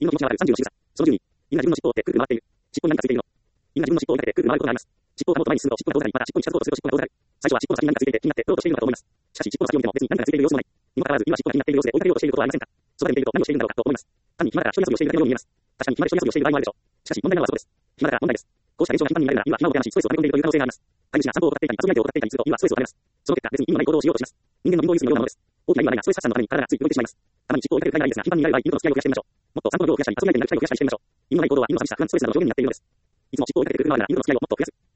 犬の気持ちがわかる30の仕草。その10に、犬が自分の尻尾を追ってくるくる回っている。尻尾に何かついているの。犬が自分の尻尾を追いかけてくるくる回ることがあります。尻尾を噛もうと前に進むと尻尾が遠ざかり、また尻尾に近づこうとすると尻尾が遠ざかる。最初は尻尾の先に何かついていて気になって取ろうとしているのだと思います。しかし尻尾の先を見ても別に何かがついている様子もない。にもかかわらず犬は尻尾が気になっている様子で追いかけようとしていることはありませんか。そばで見ていると何をしているんだろうかと思います。単に暇だから一人遊びをしているだけのように見えます。確かに暇で一人遊びをしている場合もあるでしょう。しかし問題なのはそこです。暇だから問題です。こうした現象が頻繁に見られるなら、犬は暇を手放し、ストレスを溜め込んでいるという可能性があります。飼い主が散歩を怠っていたり、遊び相手を怠っていたりすると、犬はストレスを溜めます。その結果、別に意味のない行動をしようとします。人間の貧乏ゆすりのようなものです。大きな意味はないが、ストレス発散のために体がついて動いてしまいます。たまに尻尾を追いかけるくらいならいいですが、頻繁に見られる場合、犬との付き合いを増やしてみましょう。もっと散歩の量を増やしたり、遊び相手になる機会を増やしたりしてみましょう。意味のない行動は犬の寂しさ、不安、ストレスなどの表現になっているのです。いつも尻尾を追いかけてくるくる回るなら、犬との付き合いをもっと増やす。